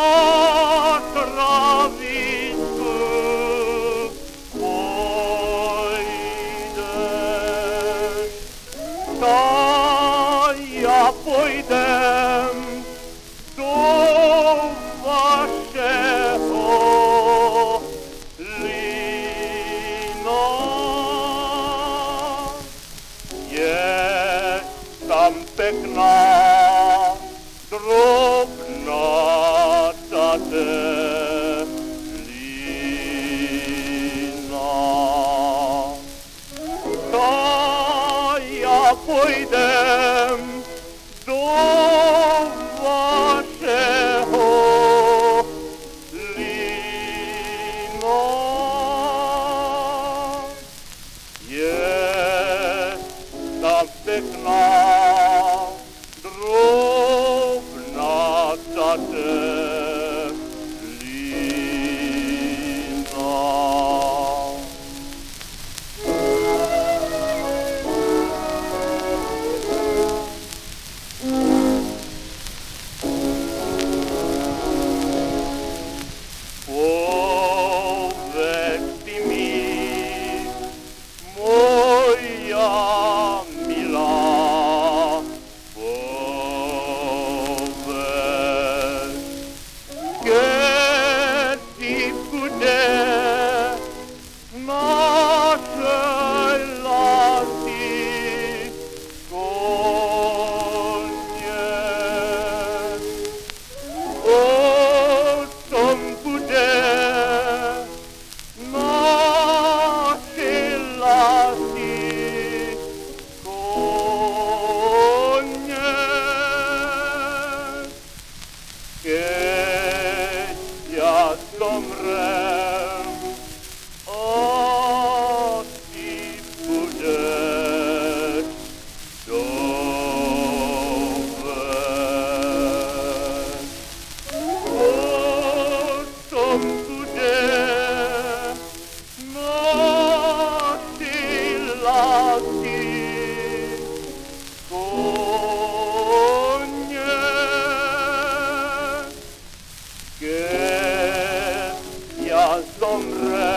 travisku pôjdeš, tak ja pôjdem do vašeho lína. Je tam pekná drobnatá delina. Tak ja pôjdem do vašeho lína. Je tam pekná drobnatá delina. Povedz ty mi, moja milá, povedz, kedy bude našej lásky koniec. O tom bude našej lásky koniec. Keď ja zomrem a ty budeš dovet. Potom bude našej lásky koniec. Keď ja zomrem